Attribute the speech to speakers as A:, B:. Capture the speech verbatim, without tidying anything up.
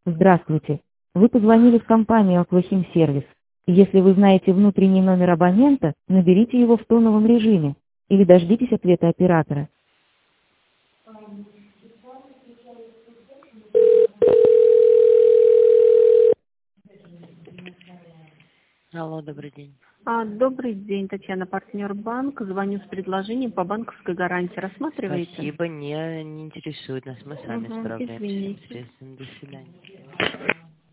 A: Здравствуйте. Вы позвонили в компанию Aquahim Service. Если вы знаете внутренний номер абонента, наберите его в тоновом режиме или дождитесь ответа оператора.
B: Алло, добрый день.
C: А, Добрый день, Татьяна, партнер банк. Звоню с предложением по банковской гарантии. Рассматриваете?
B: Спасибо, не, не интересует нас, мы сами
C: Угу,
B: справляемся
C: извините.
B: непосредственно. До свидания.